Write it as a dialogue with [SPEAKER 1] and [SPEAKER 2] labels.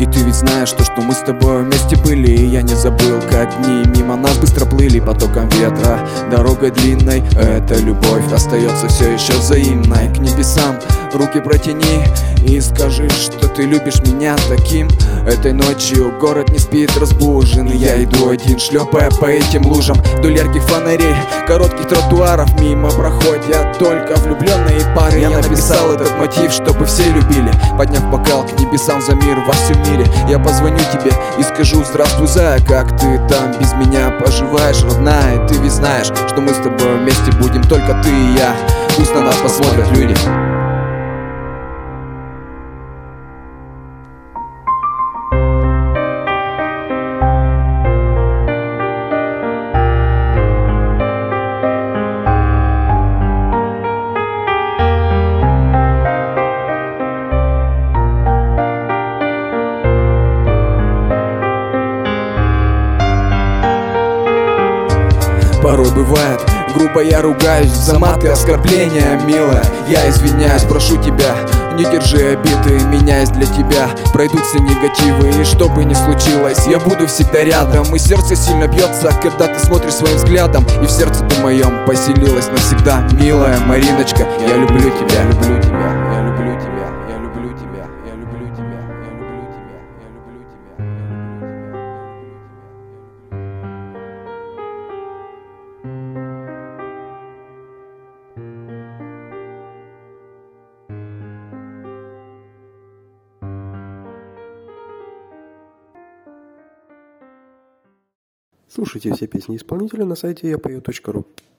[SPEAKER 1] И ты ведь знаешь, что мы с тобой вместе были. И я не забыл, как дни мимо нас быстро плыли потоком ветра, дорогой длинной. Эта любовь остается все еще взаимной. К небесам руки протяни и скажи, что ты любишь меня таким. Этой ночью город не спит разбужен, и я иду один, шлепая по этим лужам. Вдоль ярких фонарей, коротких тротуаров мимо проходят только влюбленные пары. Я написал этот мотив, чтобы все любили, подняв бокал к небесам за мир во всем мире. Я позвоню тебе и скажу: здравствуй, зая, как ты там без меня поживаешь, родная? Ты ведь знаешь, что мы с тобой вместе будем только ты и я. Пусть на нас посмотрят люди. Порой бывает грубо, я ругаюсь за маты, оскорбления, милая. Я извиняюсь, прошу тебя, не держи обиды, меня есть для тебя. Пройдут все негативы, и что бы ни случилось, я буду всегда рядом. И сердце сильно бьется, когда ты смотришь своим взглядом, и в сердце ты моем поселилась навсегда. Милая Мариночка, я люблю тебя, люблю тебя, я люблю тебя, я люблю тебя, я люблю тебя, я люблю тебя, я люблю тебя.
[SPEAKER 2] Слушайте все песни исполнителя на сайте yapою.ru.